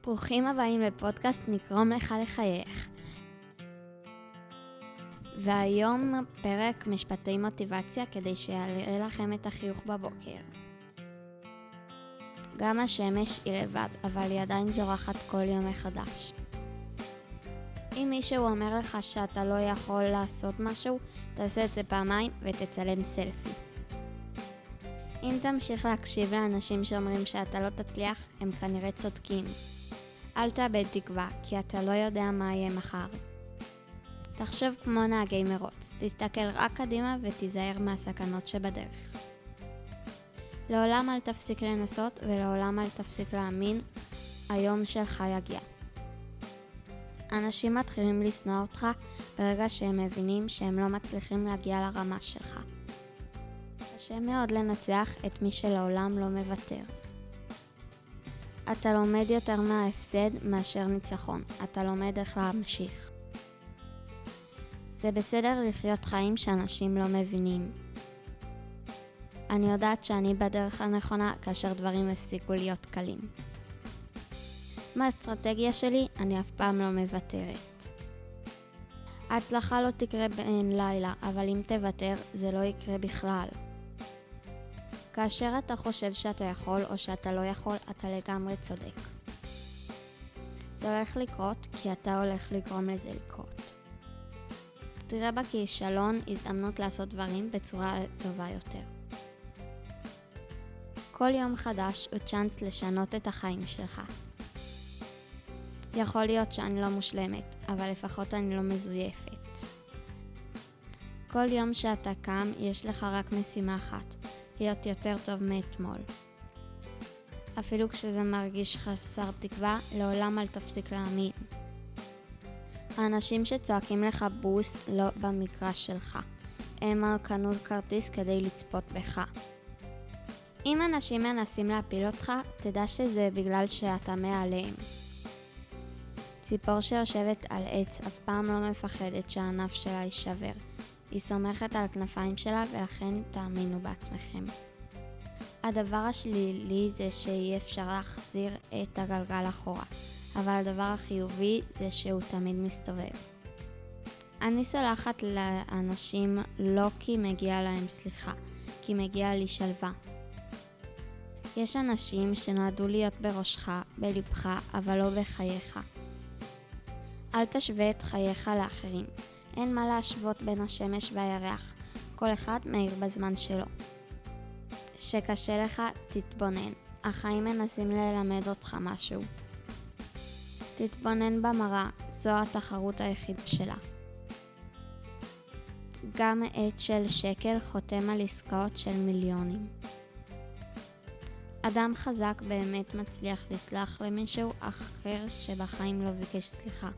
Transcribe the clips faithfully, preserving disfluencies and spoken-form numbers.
ברוכים הבאים לפודקאסט נגרום לך לחייך. והיום פרק משפטי מוטיבציה כדי שיעלה לכם את החיוך בבוקר. גם השמש היא לבד, אבל היא עדיין זורחת כל יום מחדש. אם מישהו אומר לך שאתה לא יכול לעשות משהו, תעשה את זה פעמיים ותצלם סלפי. אם תמשיך להקשיב לאנשים שאומרים שאתה לא תצליח, הם כנראה צודקים. אל תאבד תקווה, כי אתה לא יודע מה יהיה מחר. תחשוב כמו נהגי מרוץ, תסתכל רק קדימה ותיזהר מהסכנות שבדרך. לעולם אל תפסיק לנסות ולעולם אל תפסיק להאמין, היום שלך יגיע. אנשים מתחילים לשנוא אותך ברגע שהם מבינים שהם לא מצליחים להגיע לרמה שלך. קשה מאוד לנצח את מי שלעולם לא מוותר. אתה לומד יותר מההפסד מאשר ניצחון. אתה לומד איך להמשיך. זה בסדר לחיות חיים שאנשים לא מבינים. אני יודעת שאני בדרך הנכונה כאשר דברים הפסיקו להיות קלים. מהאסטרטגיה שלי אני אף פעם לא מוותרת. ההצלחה לא תקרה בין לילה, אבל אם תוותר זה לא יקרה בכלל. כאשר אתה חושב שאתה יכול או שאתה לא יכול, אתה לגמרי צודק. זה הולך לקרות כי אתה הולך לגרום לזה לקרות. תראה בכישלון הזדמנות לעשות דברים בצורה טובה יותר. כל יום חדש הוא צ'אנס לשנות את החיים שלך. יכול להיות שאני לא מושלמת, אבל לפחות אני לא מזויפת. כל יום שאתה קם יש לך רק משימה אחת. להיות יותר טוב מאתמול. אפילו כשזה מרגיש חסר תקווה, לעולם אל תפסיק להאמין. האנשים שצועקים לך בוס לא במגרש שלך. הם קנו כרטיס כדי לצפות בך. אם אנשים מנסים להפיל אותך, תדע שזה בגלל שאתה מעליהם. ציפור שיושבת על עץ אף פעם לא מפחדת שהענף שלה יישבר. היא סומכת על הכנפיים שלה ולכן תאמינו בעצמכם. הדבר השלילי זה שאי אפשר להחזיר את הגלגל אחורה, אבל הדבר החיובי זה שהוא תמיד מסתובב. אני סולחת לאנשים לא כי מגיע להם סליחה, כי מגיע לי שלווה. יש אנשים שנועדו להיות בראשך, בלבך, אבל לא בחייך. אל תשווה את חייך לאחרים. אין מה להשוות בין השמש והירח, כל אחד מאיר בזמן שלו. שקשה לך, תתבונן. החיים מנסים ללמד אותך משהו. תתבונן במראה, זו התחרות היחידה שלה. גם עט של שקל חותם על עסקאות של מיליונים. אדם חזק באמת מצליח לסלח למישהו אחר שבחיים לא ביקש סליחה.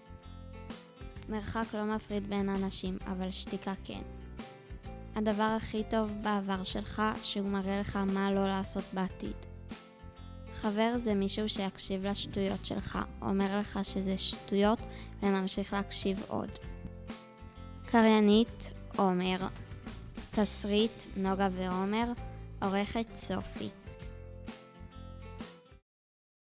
מרחק לא מפריד בין אנשים, אבל שתיקה כן. הדבר הכי טוב בעבר שלך, שהוא מראה לך מה לא לעשות בעתיד. חבר זה מישהו שיקשיב לשטויות שלך, אומר לך שזה שטויות וממשיך להקשיב עוד. קריינית עומר, תסריט נוגה ועומר, עורכת סופי.